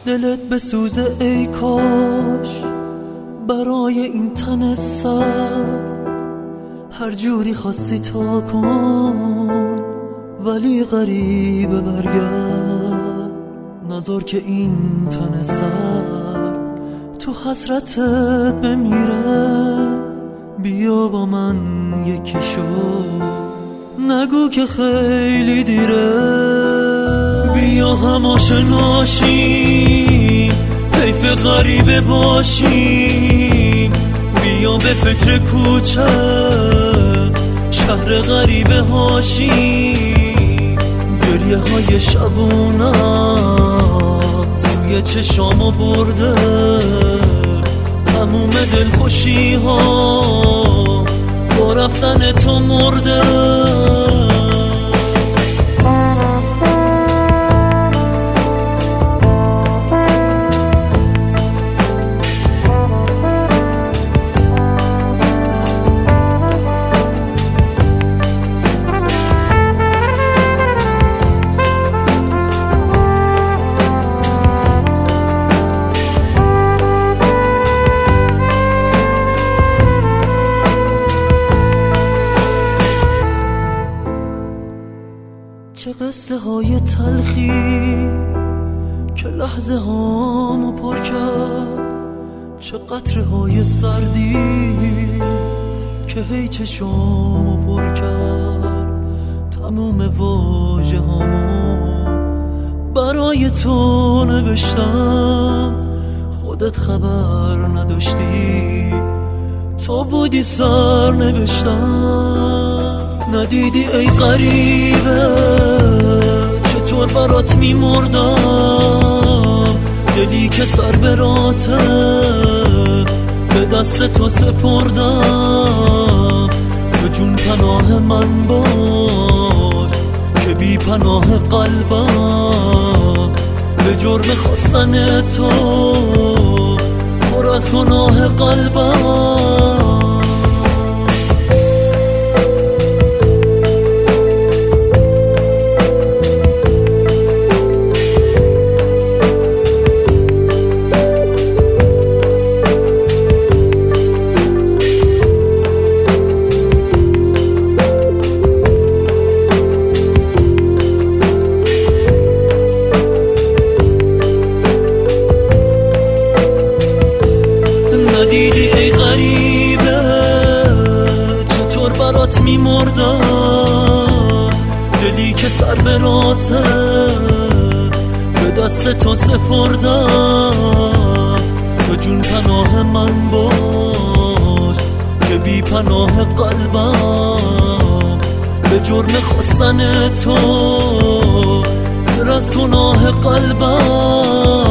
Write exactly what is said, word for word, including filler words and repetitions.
دلت بسوزه ای کاش برای این تن سر، هر جوری خواستی تا کن ولی غریبه برگرد. نذار که این تن سر تو حسرتت بمیره، بیا با من یکی شو، نگو که خیلی دیره. بیا هم آشناشیم، حیف غریبه باشیم، بیا به فکر کوچه شهر غریبه هاشیم. گریه های شبونم سوی چشامو برده، تموم دلخوشی ها با رفتن تو مرده. چه قصه های تلخی که لحظه هامو پر کرد، چه قطره های سردی که هی چشامو پر کرد. تموم واژه هامو برای تو نوشتم، خودت خبر نداشتی، تو بودی سر نوشتم. ندیدی ای غریبه چطور برات میمردم، دلی که سر براته به دست تو سپردم. به جون پناه من باش که بی پناه قلبم، به جرم خواستن تو پر از گناه قلبم. ندیدی ای غریبه چطور برات میمردم، دلی که سر براته به دست تو سپردم. تو جون پناه من باش که بی پناه قلبم، به جرم خواستن تو پر از گناه قلبم.